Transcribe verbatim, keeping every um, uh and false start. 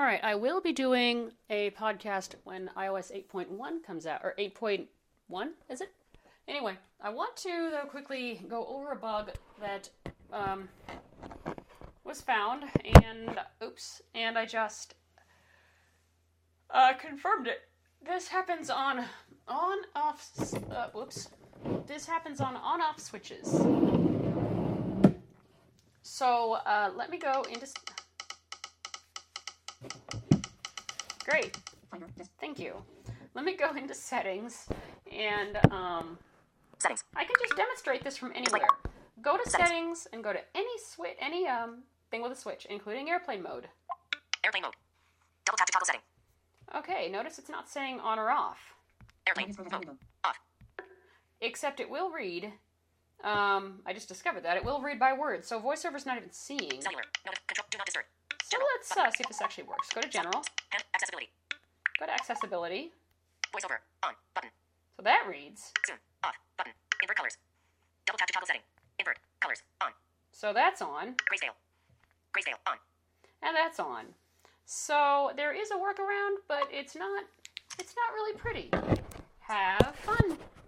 All right, I will be doing a podcast when i O S eight point one comes out, or eight point one, is it? Anyway, I want to, though, quickly go over a bug that um, was found, and, oops, and I just uh, confirmed it. This happens on on-off, uh, whoops, this happens on on-off switches. So, uh, let me go into... Great. Thank you. Let me go into settings, and um, Settings. I can just demonstrate this from anywhere. Go to settings, settings and go to any switch, any um thing with a switch, including airplane mode. Airplane mode. Double tap to toggle setting. Okay, notice it's not saying on or off. Airplane mode. Off. Except it will read. Um, I just discovered that it will read by word, so VoiceOver's not even seeing. Cellular. Note. Control. Do not disturb. So let's uh, see if this actually works. Go to General. And accessibility. Go to Accessibility. VoiceOver. On. Button. So that reads. Zoom. Off. Button. Invert colors. Double tap to toggle setting. Invert. Colors. On. So that's on. Grayscale. Grayscale. On. And that's on. So there is a workaround, but it's not, it's not really pretty. Have fun.